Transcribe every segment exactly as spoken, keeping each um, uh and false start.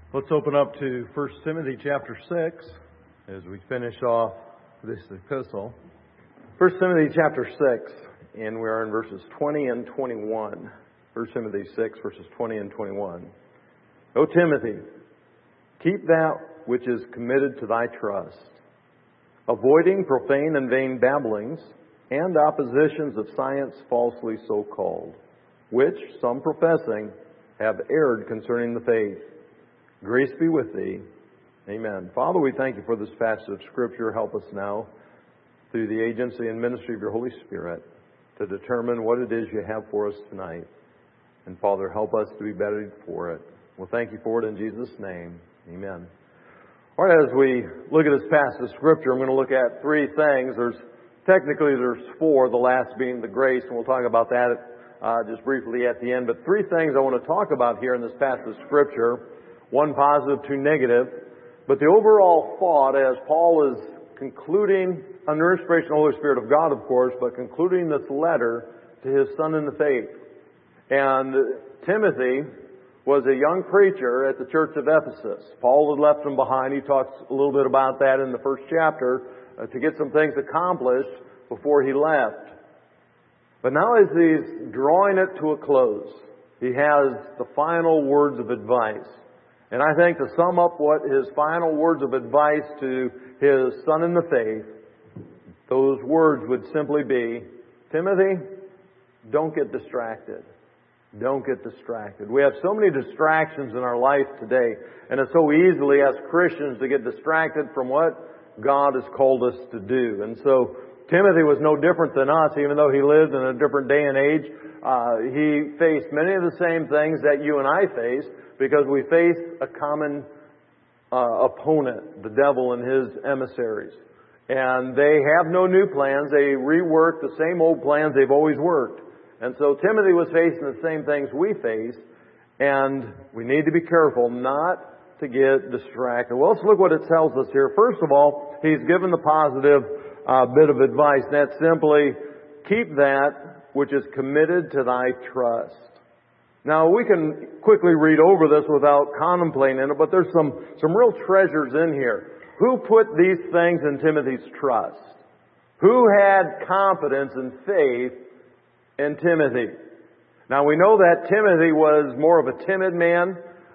Let's open up to First Timothy chapter six as we finish off this epistle. First Timothy chapter six, and we are in verses twenty and twenty-one. First Timothy six, verses twenty and twenty-one. O Timothy, keep that which is committed to thy trust, avoiding profane and vain babblings, and oppositions of science falsely so called, which some professing have erred concerning the faith. Grace be with thee. Amen. Father, we thank you for this passage of Scripture. Help us now, through the agency and ministry of your Holy Spirit, to determine what it is you have for us tonight. And Father, help us to be better for it. We'll thank you for it in Jesus' name. Amen. All right, as we look at this passage of Scripture, I'm going to look at three things. There's technically there's four, the last being the grace, and we'll talk about that uh, just briefly at the end. But three things I want to talk about here in this passage of Scripture. One positive, two negative. But the overall thought, as Paul is concluding, under inspiration of the Holy Spirit of God, of course, but concluding this letter to his son in the faith. And Timothy was a young preacher at the church of Ephesus. Paul had left him behind. He talks a little bit about that in the first chapter uh, to get some things accomplished before he left. But now as he's drawing it to a close, he has the final words of advice. And I think to sum up what his final words of advice to his son in the faith, those words would simply be, Timothy, don't get distracted. Don't get distracted. We have so many distractions in our life today, and it's so easily as Christians to get distracted from what God has called us to do. And so Timothy was no different than us, even though he lived in a different day and age. Uh, he faced many of the same things that you and I face, because we face a common uh, opponent, the devil and his emissaries. And they have no new plans. They rework the same old plans they've always worked. And so Timothy was facing the same things we face, and we need to be careful not to get distracted. Well, let's look what it tells us here. First of all, he's given the positive uh, bit of advice. And that's simply, keep that which is committed to thy trust. Now, we can quickly read over this without contemplating it, but there's some, some real treasures in here. Who put these things in Timothy's trust? Who had confidence and faith in Timothy? Now, we know that Timothy was more of a timid man.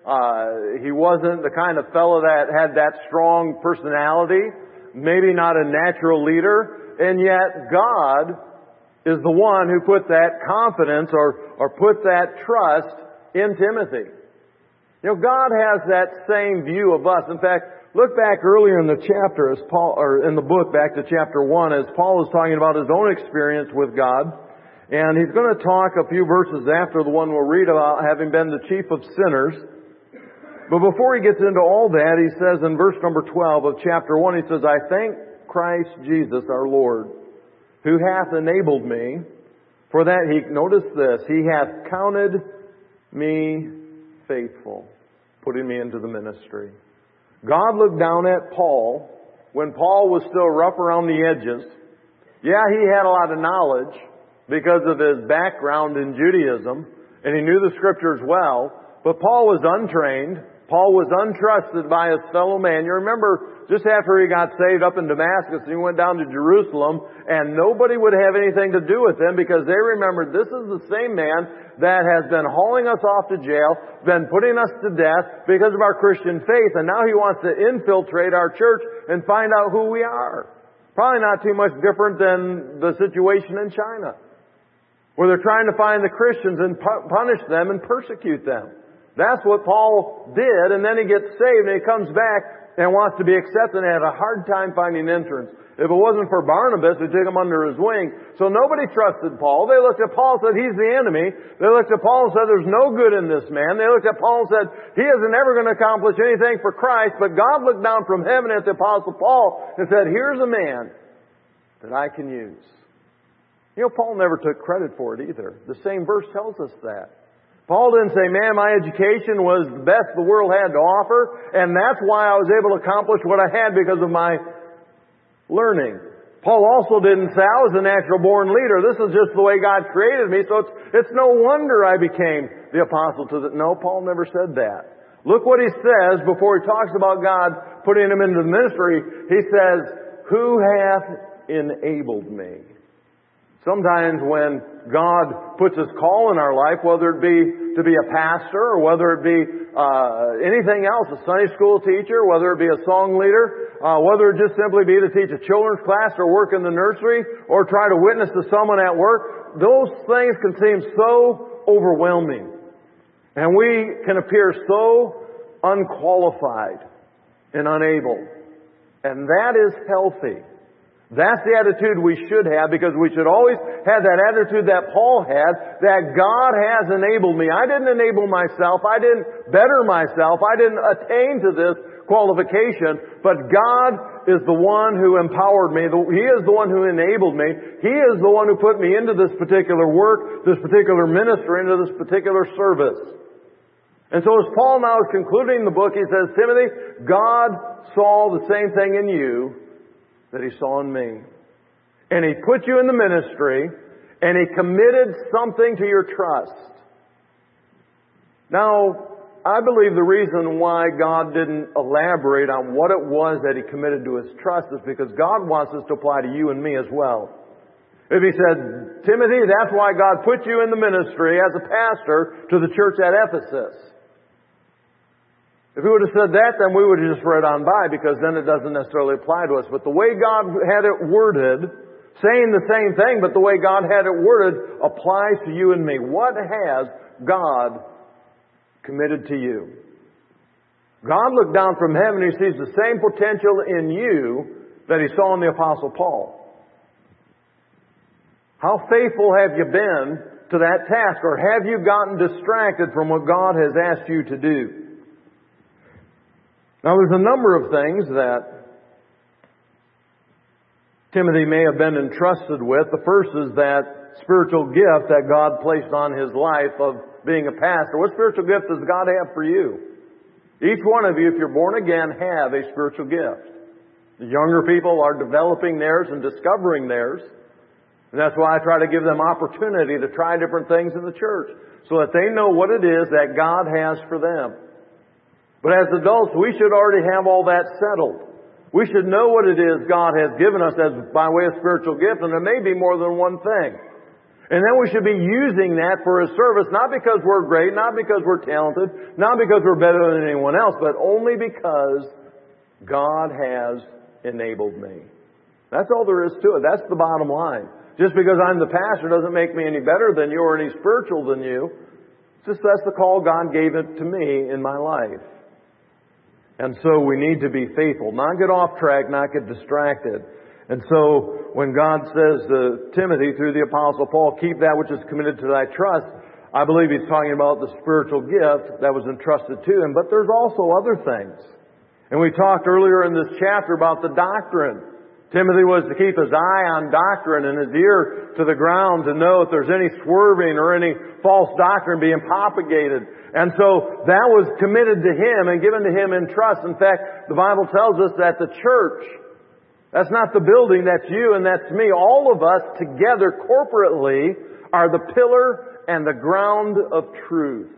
Uh, he wasn't the kind of fellow that had that strong personality, maybe not a natural leader, and yet God is the one who put that confidence or, or put that trust in Timothy. You know, God has that same view of us. In fact, look back earlier in the chapter as Paul, or in the book back to chapter one, as Paul is talking about his own experience with God. And he's going to talk a few verses after the one we'll read about having been the chief of sinners. But before he gets into all that, he says in verse number twelve of chapter one, he says, I thank Christ Jesus our Lord, who hath enabled me, for that he, notice this, he hath counted me faithful, putting me into the ministry. God looked down at Paul when Paul was still rough around the edges. Yeah, he had a lot of knowledge because of his background in Judaism, and he knew the Scriptures well, but Paul was untrained. Paul was untrusted by his fellow man. You remember just after he got saved up in Damascus, he went down to Jerusalem, and nobody would have anything to do with him because they remembered this is the same man that has been hauling us off to jail, been putting us to death because of our Christian faith, and now he wants to infiltrate our church and find out who we are. Probably not too much different than the situation in China, where they're trying to find the Christians and pu- punish them and persecute them. That's what Paul did, and then he gets saved and he comes back and wants to be accepted and had a hard time finding entrance. If it wasn't for Barnabas who took him under his wing. So nobody trusted Paul. They looked at Paul and said, he's the enemy. They looked at Paul and said, there's no good in this man. They looked at Paul and said, he isn't ever going to accomplish anything for Christ. But God looked down from heaven at the Apostle Paul and said, here's a man that I can use. You know, Paul never took credit for it either. The same verse tells us that. Paul didn't say, man, my education was the best the world had to offer, and that's why I was able to accomplish what I had because of my learning. Paul also didn't say, I was a natural born leader. This is just the way God created me, so it's, it's no wonder I became the apostle to the... No, Paul never said that. Look what he says before he talks about God putting him into the ministry. He says, who hath enabled me? Sometimes when God puts His call in our life, whether it be to be a pastor or whether it be uh, anything else, a Sunday school teacher, whether it be a song leader, uh, whether it just simply be to teach a children's class or work in the nursery or try to witness to someone at work, those things can seem so overwhelming. And we can appear so unqualified and unable. And that is healthy. That's the attitude we should have, because we should always have that attitude that Paul had, that God has enabled me. I didn't enable myself. I didn't better myself. I didn't attain to this qualification. But God is the one who empowered me. He is the one who enabled me. He is the one who put me into this particular work, this particular ministry, into this particular service. And so as Paul now is concluding the book, he says, Timothy, God saw the same thing in you that He saw in me. And He put you in the ministry, and He committed something to your trust. Now, I believe the reason why God didn't elaborate on what it was that He committed to His trust is because God wants this to apply to you and me as well. If He said, Timothy, that's why God put you in the ministry as a pastor to the church at Ephesus. If He would have said that, then we would have just read on by, because then it doesn't necessarily apply to us. But the way God had it worded, saying the same thing, but the way God had it worded applies to you and me. What has God committed to you? God looked down from heaven and He sees the same potential in you that He saw in the Apostle Paul. How faithful have you been to that task? Or have you gotten distracted from what God has asked you to do? Now, there's a number of things that Timothy may have been entrusted with. The first is that spiritual gift that God placed on his life of being a pastor. What spiritual gift does God have for you? Each one of you, if you're born again, have a spiritual gift. The younger people are developing theirs and discovering theirs. And that's why I try to give them opportunity to try different things in the church, so that they know what it is that God has for them. But as adults, we should already have all that settled. We should know what it is God has given us as by way of spiritual gift, and there may be more than one thing. And then we should be using that for His service, not because we're great, not because we're talented, not because we're better than anyone else, but only because God has enabled me. That's all there is to it. That's the bottom line. Just because I'm the pastor doesn't make me any better than you or any spiritual than you. It's just that's the call God gave it to me in my life. And so we need to be faithful, not get off track, not get distracted. And so when God says to Timothy through the Apostle Paul, keep that which is committed to thy trust, I believe He's talking about the spiritual gift that was entrusted to him. But there's also other things. And we talked earlier in this chapter about the doctrine. Timothy was to keep his eye on doctrine and his ear to the ground to know if there's any swerving or any false doctrine being propagated. And so that was committed to him and given to him in trust. In fact, the Bible tells us that the church, that's not the building, that's you and that's me. All of us together corporately are the pillar and the ground of truth.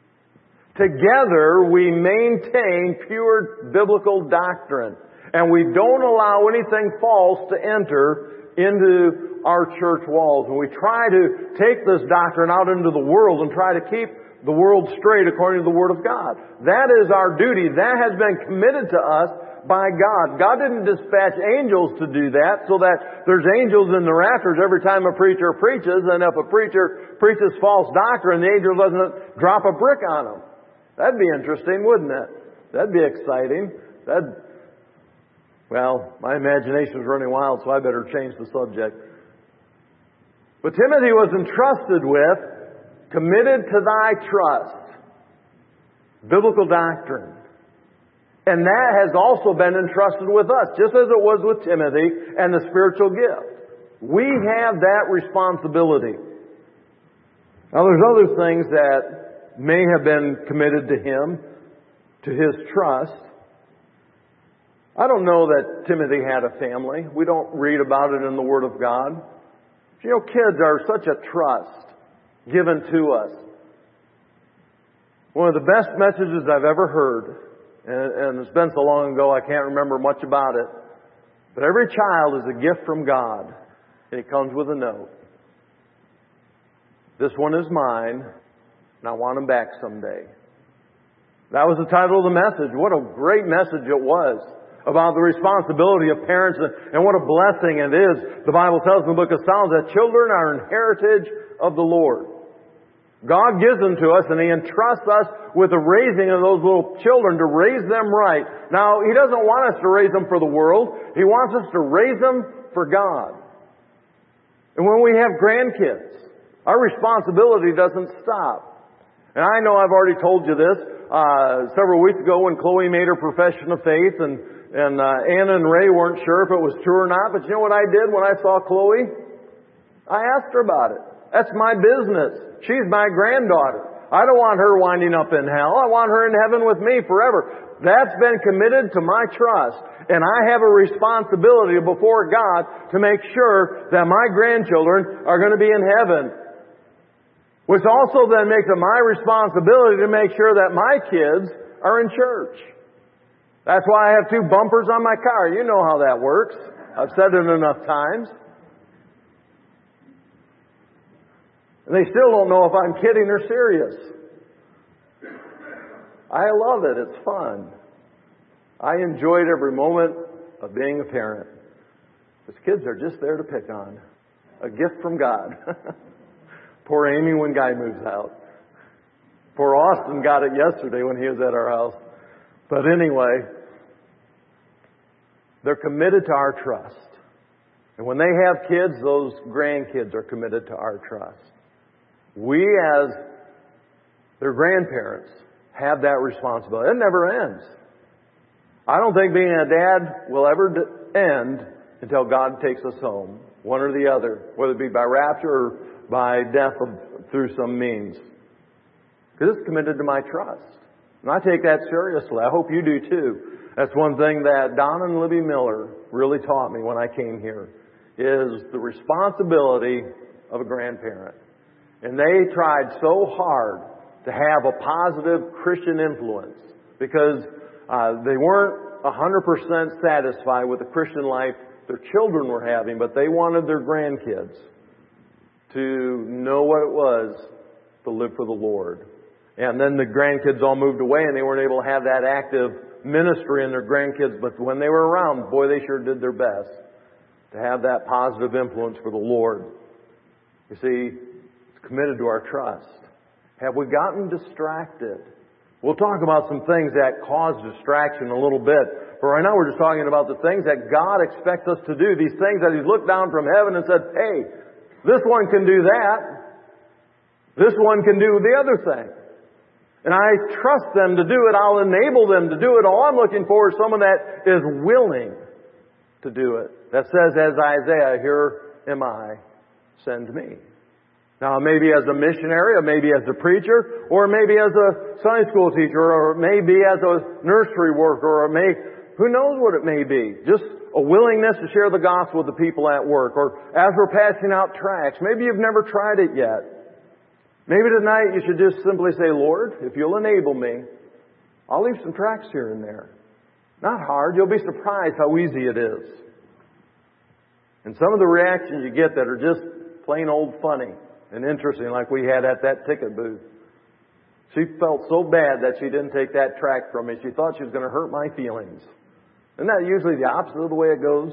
Together we maintain pure biblical doctrine. And we don't allow anything false to enter into our church walls. And we try to take this doctrine out into the world and try to keep the world straight according to the Word of God. That is our duty. That has been committed to us by God. God didn't dispatch angels to do that so that there's angels in the rafters every time a preacher preaches, and if a preacher preaches false doctrine, the angel doesn't drop a brick on them. That'd be interesting, wouldn't it? That'd be exciting. That'd Well, my imagination is running wild, so I better change the subject. But Timothy was entrusted with, committed to thy trust, biblical doctrine. And that has also been entrusted with us, just as it was with Timothy and the spiritual gift. We have that responsibility. Now there's other things that may have been committed to him, to his trust. I don't know that Timothy had a family. We don't read about it in the Word of God. You know, kids are such a trust given to us. One of the best messages I've ever heard, and, and it's been so long ago I can't remember much about it, but every child is a gift from God, and it comes with a note. This one is mine, and I want him back someday. That was the title of the message. What a great message it was about the responsibility of parents and what a blessing it is. The Bible tells in the book of Psalms that children are an heritage of the Lord. God gives them to us and He entrusts us with the raising of those little children to raise them right. Now, He doesn't want us to raise them for the world. He wants us to raise them for God. And when we have grandkids, our responsibility doesn't stop. And I know I've already told you this uh, several weeks ago when Chloe made her profession of faith and, and uh, Anna and Ray weren't sure if it was true or not. But you know what I did when I saw Chloe? I asked her about it. That's my business. She's my granddaughter. I don't want her winding up in hell. I want her in heaven with me forever. That's been committed to my trust. And I have a responsibility before God to make sure that my grandchildren are going to be in heaven. Which also then makes it my responsibility to make sure that my kids are in church. That's why I have two bumpers on my car. You know how that works. I've said it enough times. And they still don't know if I'm kidding or serious. I love it. It's fun. I enjoyed every moment of being a parent. Because kids are just there to pick on. A gift from God. Poor Amy when Guy moves out. Poor Austin got it yesterday when he was at our house. But anyway, they're committed to our trust. And when they have kids, those grandkids are committed to our trust. We as their grandparents have that responsibility. It never ends. I don't think being a dad will ever end until God takes us home. One or the other. Whether it be by rapture or by death through some means. Because it's committed to my trust. And I take that seriously. I hope you do too. That's one thing that Don and Libby Miller really taught me when I came here. Is the responsibility of a grandparent. And they tried so hard to have a positive Christian influence because uh, they weren't one hundred percent satisfied with the Christian life their children were having, but they wanted their grandkids to know what it was to live for the Lord. And then the grandkids all moved away and they weren't able to have that active ministry in their grandkids, but when they were around, boy, they sure did their best to have that positive influence for the Lord. You see, committed to our trust. Have we gotten distracted? We'll talk about some things that cause distraction a little bit. But right now we're just talking about the things that God expects us to do. These things that He's looked down from heaven and said, hey, this one can do that. This one can do the other thing. And I trust them to do it. I'll enable them to do it. All I'm looking for is someone that is willing to do it. That says, as Isaiah, here am I, send me. Now, maybe as a missionary, or maybe as a preacher, or maybe as a Sunday school teacher, or maybe as a nursery worker, or may, who knows what it may be. Just a willingness to share the gospel with the people at work, or as we're passing out tracts. Maybe you've never tried it yet. Maybe tonight you should just simply say, Lord, if you'll enable me, I'll leave some tracts here and there. Not hard. You'll be surprised how easy it is. And some of the reactions you get that are just plain old funny and interesting, like we had at that ticket booth. She felt so bad that she didn't take that tract from me. She thought she was going to hurt my feelings. Isn't that usually the opposite of the way it goes?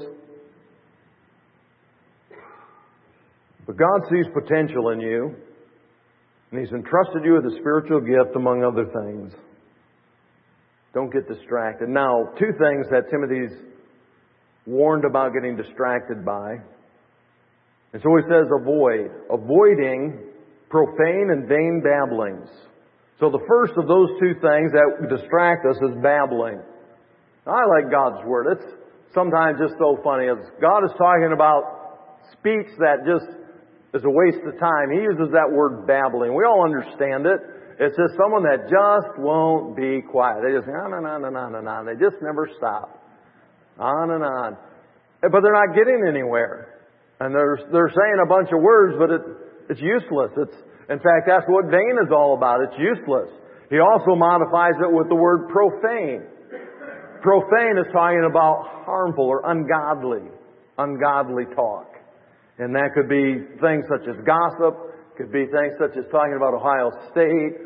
But God sees potential in you, and He's entrusted you with a spiritual gift, among other things. Don't get distracted. Now, two things that Timothy's warned about getting distracted by. And so he says avoid. Avoiding profane and vain babblings. So the first of those two things that distract us is babbling. Now, I like God's Word. It's sometimes just so funny. As God is talking about speech that just is a waste of time, He uses that word babbling. We all understand it. It's just someone that just won't be quiet. They just on and on and on and on. They just never stop. On and on. But they're not getting anywhere. And they're, they're saying a bunch of words, but it, it's useless. It's, in fact, that's what vain is all about. It's useless. He also modifies it with the word profane. Profane is talking about harmful or ungodly, ungodly talk. And that could be things such as gossip, could be things such as talking about Ohio State.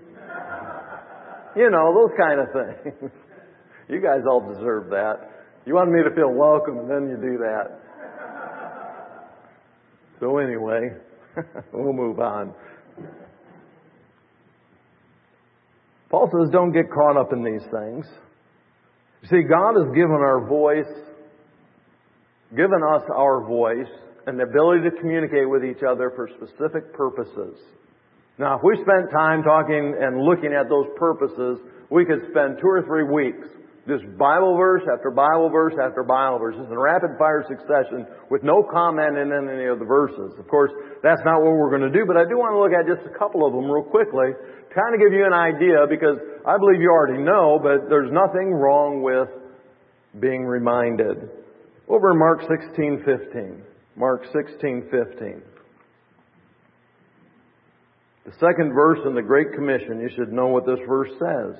You know, those kind of things. You guys all deserve that. You want me to feel welcome, and then you do that. So anyway, we'll move on. Paul says, don't get caught up in these things. You see, God has given our voice, given us our voice, and the ability to communicate with each other for specific purposes. Now, if we spent time talking and looking at those purposes, we could spend two or three weeks just Bible verse after Bible verse after Bible verse, just in rapid fire succession with no comment in any of the verses. Of course, that's not what we're going to do, but I do want to look at just a couple of them real quickly, kind of give you an idea, because I believe you already know, but there's nothing wrong with being reminded. Over in Mark sixteen fifteen. Mark sixteen fifteen. The second verse in the Great Commission, you should know what this verse says.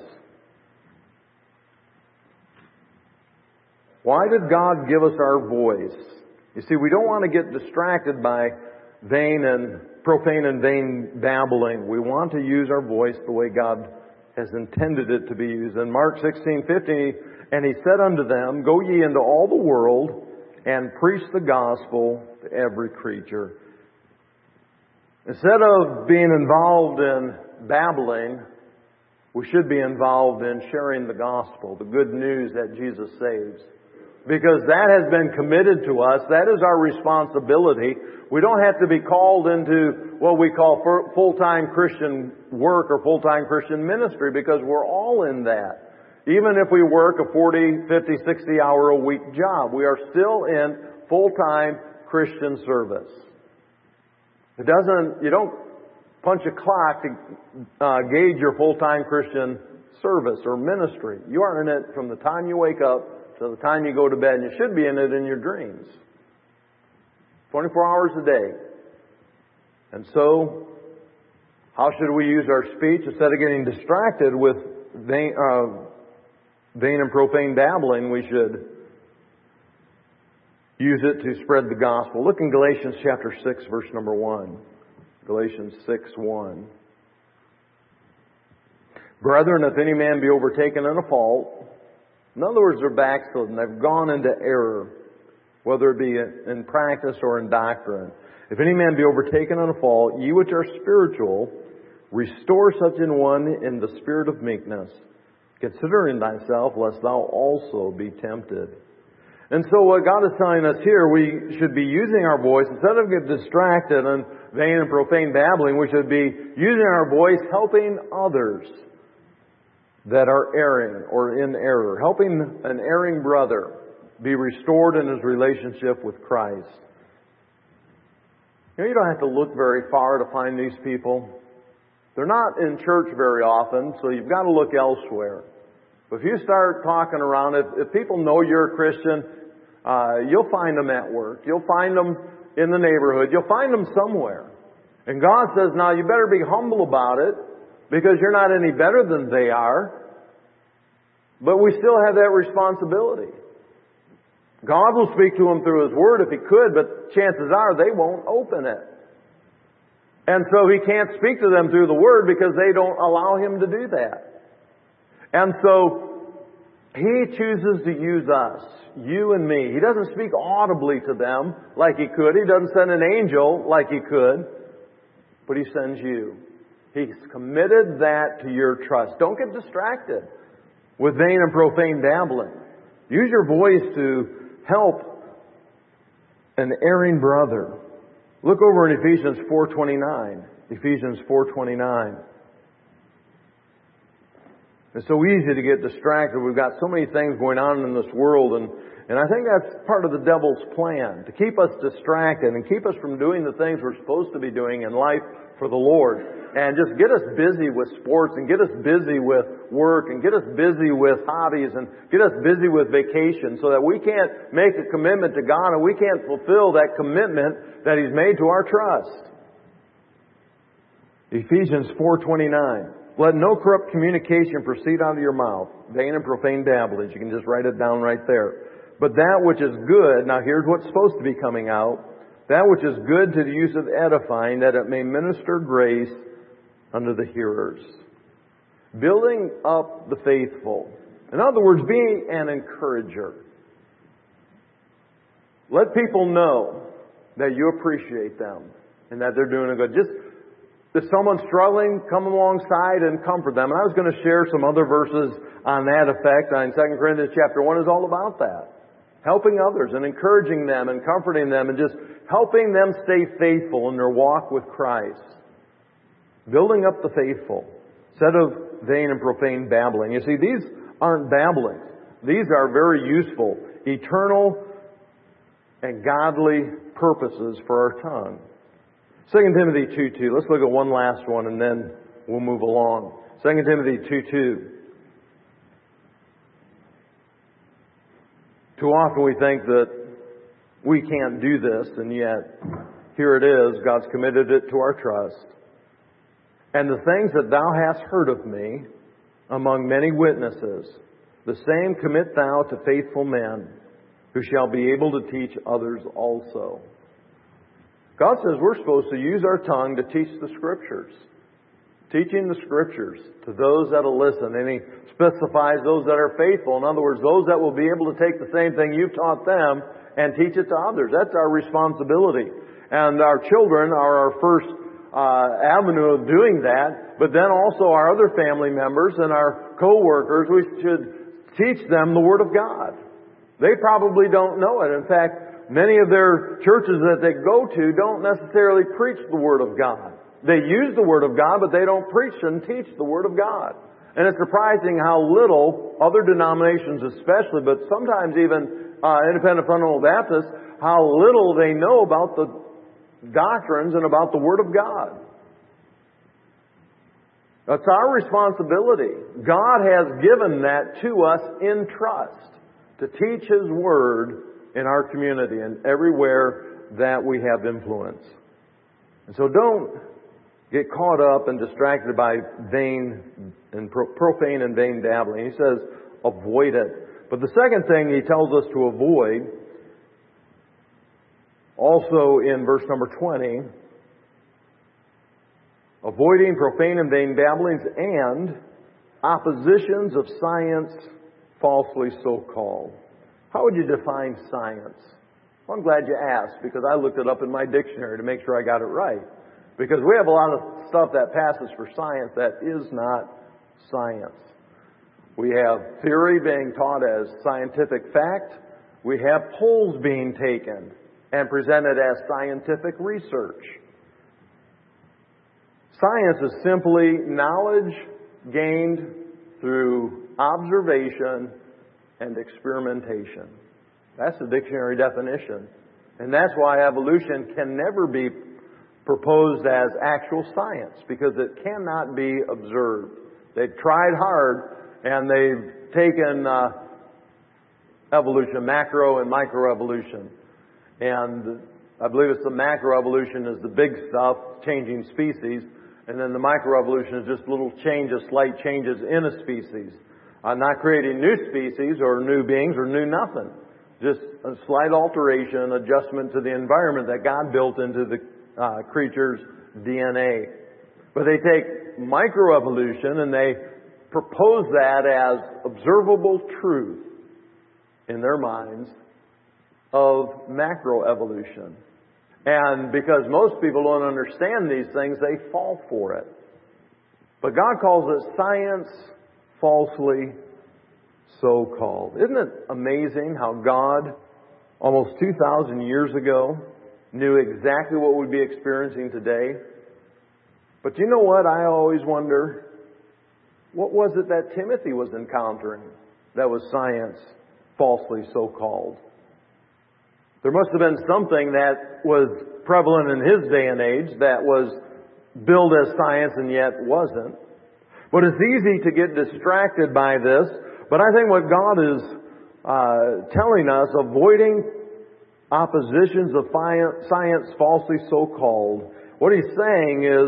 Why did God give us our voice? You see, we don't want to get distracted by vain and profane and vain babbling. We want to use our voice the way God has intended it to be used. In Mark sixteen fifteen, and He said unto them, Go ye into all the world and preach the gospel to every creature. Instead of being involved in babbling, we should be involved in sharing the gospel, the good news that Jesus saves. Because that has been committed to us. That is our responsibility. We don't have to be called into what we call full-time Christian work or full-time Christian ministry, because we're all in that. Even if we work a forty, fifty, sixty hour a week job, we are still in full-time Christian service. It doesn't, you don't punch a clock to uh, gauge your full-time Christian service or ministry. You are in it from the time you wake up to the time you go to bed, and you should be in it in your dreams. twenty-four hours a day. And so, how should we use our speech instead of getting distracted with vain, uh, vain and profane babbling? We should use it to spread the gospel. Look in Galatians chapter six, verse number one. Galatians six, one. Brethren, if any man be overtaken in a fault, in other words, they're backslidden, they've gone into error, whether it be in practice or in doctrine. If any man be overtaken in a fault, ye which are spiritual, restore such an one in the spirit of meekness, considering thyself, lest thou also be tempted. And so what God is telling us here, we should be using our voice, instead of getting distracted and vain and profane babbling, we should be using our voice helping others that are erring or in error, helping an erring brother be restored in his relationship with Christ. You know, you don't have to look very far to find these people. They're not in church very often, so you've got to look elsewhere. But if you start talking around, if, if people know you're a Christian, uh, you'll find them at work. You'll find them in the neighborhood. You'll find them somewhere. And God says, now you better be humble about it, because you're not any better than they are. But we still have that responsibility. God will speak to them through His Word if He could, but chances are they won't open it. And so He can't speak to them through the Word because they don't allow Him to do that. And so He chooses to use us, you and me. He doesn't speak audibly to them like He could. He doesn't send an angel like He could. But He sends you. He's committed that to your trust. Don't get distracted with vain and profane babbling. Use your voice to help an erring brother. Look over in Ephesians four twenty-nine. Ephesians four twenty-nine. It's so easy to get distracted. We've got so many things going on in this world, and, and I think that's part of the devil's plan, to keep us distracted and keep us from doing the things we're supposed to be doing in life for the Lord. And just get us busy with sports and get us busy with work and get us busy with hobbies and get us busy with vacation, so that we can't make a commitment to God and we can't fulfill that commitment that He's made to our trust. Ephesians four twenty-nine. let no corrupt communication proceed out of your mouth, vain and profane babblings. You can just write it down right there. But that which is good, now here's what's supposed to be coming out, that which is good to the use of edifying, that it may minister grace unto the hearers. Building up the faithful. In other words, being an encourager. Let people know that you appreciate them and that they're doing a good. Just if someone's struggling, come alongside and comfort them. And I was going to share some other verses on that effect. In Second Corinthians chapter one is all about that. Helping others and encouraging them and comforting them and just helping them stay faithful in their walk with Christ. Building up the faithful. Instead of vain and profane babbling. You see, these aren't babblings. These are very useful, eternal and godly purposes for our tongue. Second Timothy two two. Let's look at one last one and then we'll move along. Second Timothy two two. Too often we think that we can't do this, and yet here it is. God's committed it to our trust. And the things that thou hast heard of me among many witnesses, the same commit thou to faithful men, who shall be able to teach others also. God says we're supposed to use our tongue to teach the Scriptures. Teaching the Scriptures to those that will listen. And He specifies those that are faithful. In other words, those that will be able to take the same thing you've taught them and teach it to others. That's our responsibility. And our children are our first uh, avenue of doing that. But then also our other family members and our co-workers, we should teach them the Word of God. They probably don't know it. In fact, many of their churches that they go to don't necessarily preach the Word of God. They use the Word of God, but they don't preach and teach the Word of God. And it's surprising how little other denominations especially, but sometimes even uh, independent fundamental Baptists, how little they know about the doctrines and about the Word of God. That's our responsibility. God has given that to us in trust to teach His Word in our community and everywhere that we have influence. And so don't get caught up and distracted by vain and pro- profane and vain dabbling. He says, avoid it. But the second thing He tells us to avoid, also in verse number twenty, avoiding profane and vain babblings and oppositions of science falsely so called. How would you define science? Well, I'm glad you asked, because I looked it up in my dictionary to make sure I got it right. Because we have a lot of stuff that passes for science that is not science. We have theory being taught as scientific fact. We have polls being taken and presented as scientific research. Science is simply knowledge gained through observation and experimentation. That's the dictionary definition. And that's why evolution can never be proposed as actual science, because it cannot be observed. They've tried hard, and they've taken uh, evolution, macro and microevolution. And I believe it's the macroevolution is the big stuff, changing species, and then the microevolution is just little changes, slight changes in a species. Uh, not creating new species or new beings or new nothing. Just a slight alteration, adjustment to the environment that God built into the uh, creature's D N A. But they take microevolution and they propose that as observable truth in their minds of macroevolution. And because most people don't understand these things, they fall for it. But God calls it science falsely so called. Isn't it amazing how God, almost two thousand years ago, knew exactly what we'd be experiencing today? But you know what? I always wonder, what was it that Timothy was encountering that was science falsely so called? There must have been something that was prevalent in his day and age that was billed as science and yet wasn't. But it's easy to get distracted by this. But I think what God is uh, telling us, avoiding oppositions of science falsely so called, what He's saying is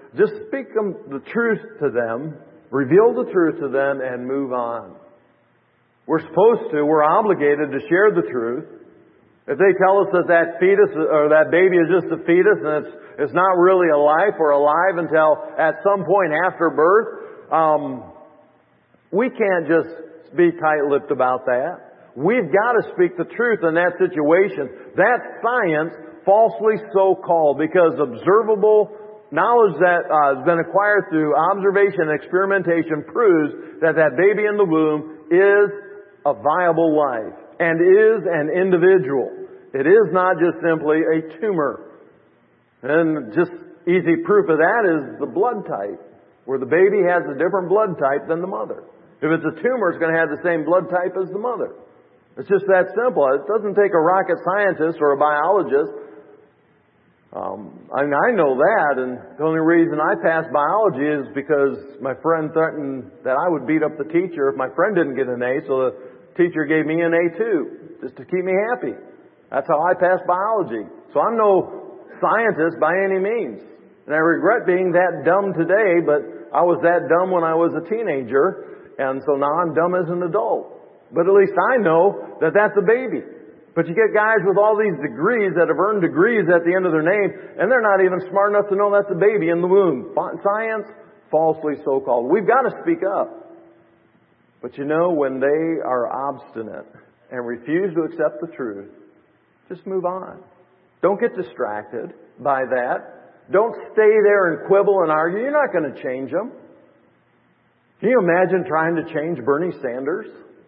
Just speak them, the truth to them, reveal the truth to them, and move on. We're supposed to, we're obligated to share the truth. If they tell us that that fetus or that baby is just a fetus and it's, it's not really a life or alive until at some point after birth, um, we can't just be tight-lipped about that. We've got to speak the truth in that situation. That's science, falsely so called, because observable knowledge that uh, has been acquired through observation and experimentation proves that that baby in the womb is a viable life and is an individual. It is not just simply a tumor. And just easy proof of that is the blood type, where the baby has a different blood type than the mother. If it's a tumor, it's going to have the same blood type as the mother. It's just that simple. It doesn't take a rocket scientist or a biologist. Um, I mean, I know that, and the only reason I passed biology is because my friend threatened that I would beat up the teacher if my friend didn't get an A, so the teacher gave me an A too, just to keep me happy. That's how I passed biology. So I'm no scientist by any means. And I regret being that dumb today, but I was that dumb when I was a teenager, and so now I'm dumb as an adult. But at least I know that that's a baby. But you get guys with all these degrees that have earned degrees at the end of their name, and they're not even smart enough to know that's a baby in the womb. Science, falsely so called. We've got to speak up. But you know, when they are obstinate and refuse to accept the truth, just move on. Don't get distracted by that. Don't stay there and quibble and argue. You're not going to change them. Can you imagine trying to change Bernie Sanders?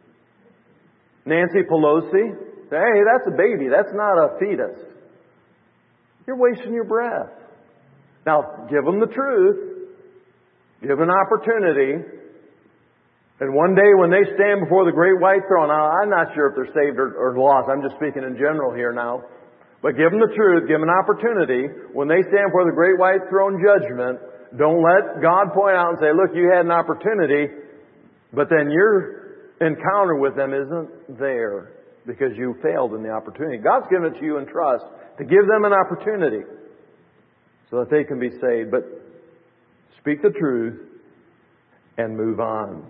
Nancy Pelosi? Hey, that's a baby. That's not a fetus. You're wasting your breath. Now, give them the truth. Give an opportunity. And one day when they stand before the great white throne, now, I'm not sure if they're saved or, or lost. I'm just speaking in general here now. But give them the truth. Give them an opportunity. When they stand before the great white throne judgment, don't let God point out and say, look, you had an opportunity, but then your encounter with them isn't there, because you failed in the opportunity. God's given it to you in trust to give them an opportunity so that they can be saved. But speak the truth and move on.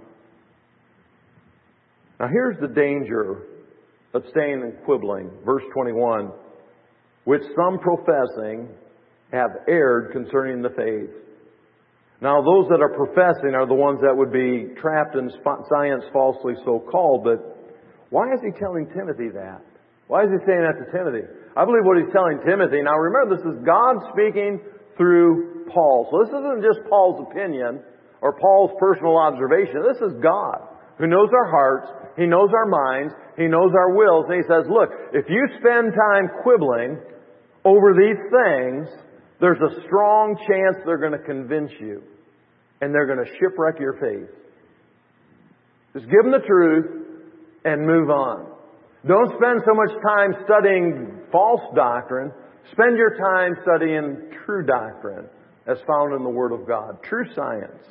Now here's the danger of staying and quibbling. Verse twenty-one, which some professing have erred concerning the faith. Now those that are professing are the ones that would be trapped in science falsely so called, but why is he telling Timothy that? Why is he saying that to Timothy? I believe what he's telling Timothy. Now remember, this is God speaking through Paul. So this isn't just Paul's opinion or Paul's personal observation. This is God who knows our hearts. He knows our minds. He knows our wills. And he says, look, if you spend time quibbling over these things, there's a strong chance they're going to convince you. And they're going to shipwreck your faith. Just give them the truth and move on. Don't spend so much time studying false doctrine. Spend your time studying true doctrine as found in the Word of God. True science.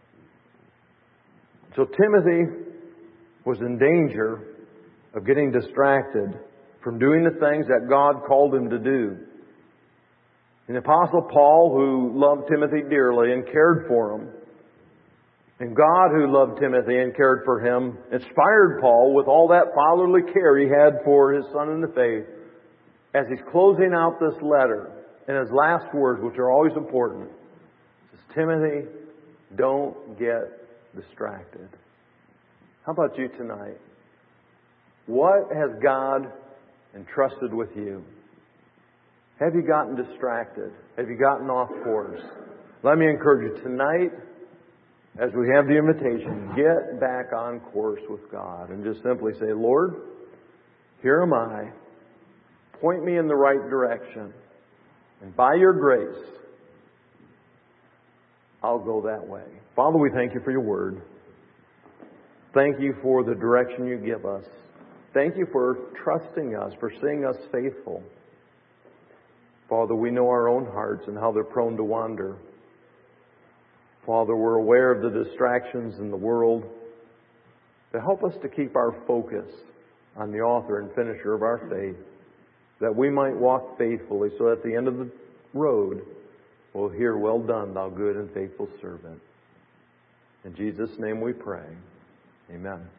So Timothy was in danger of getting distracted from doing the things that God called him to do. And the Apostle Paul, who loved Timothy dearly and cared for him, and God, who loved Timothy and cared for him, inspired Paul with all that fatherly care he had for his son in the faith. As he's closing out this letter, in his last words, which are always important, he says, Timothy, don't get distracted. How about you tonight? What has God entrusted with you? Have you gotten distracted? Have you gotten off course? Let me encourage you tonight, as we have the invitation, get back on course with God and just simply say, Lord, here am I. Point me in the right direction. And by your grace, I'll go that way. Father, we thank you for your word. Thank you for the direction you give us. Thank you for trusting us, for seeing us faithful. Father, we know our own hearts and how they're prone to wander. Father, we're aware of the distractions in the world. To help us to keep our focus on the author and finisher of our faith, that we might walk faithfully, so at the end of the road, will hear, "Well done, thou good and faithful servant." In Jesus' name we pray. Amen.